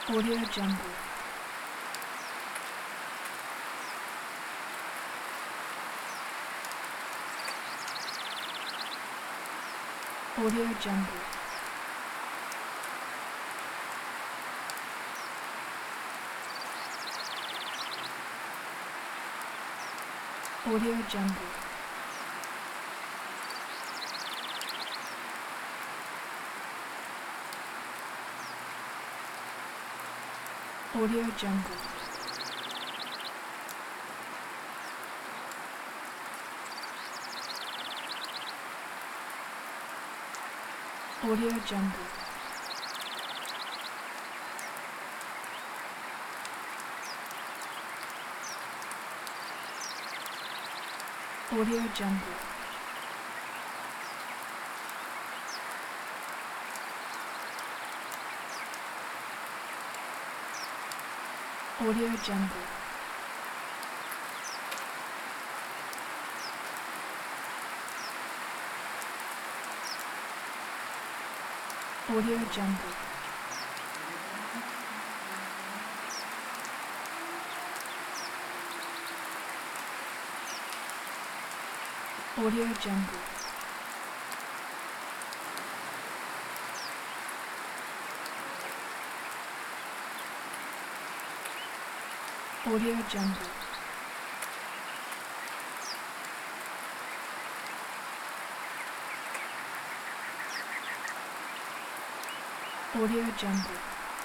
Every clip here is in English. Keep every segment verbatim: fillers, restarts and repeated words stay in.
Audio Jungle. Audio Jungle. Audio Jungle. Audio Jungle. Audio Jungle. Audio Jungle. Audio Jungle. Audio Jungle. Audio Jungle. Audio Jungle. Audio Jungle.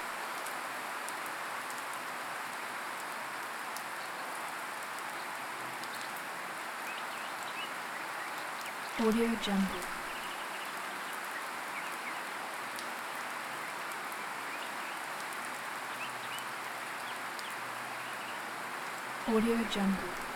Audio Jungle. Audio Jungle.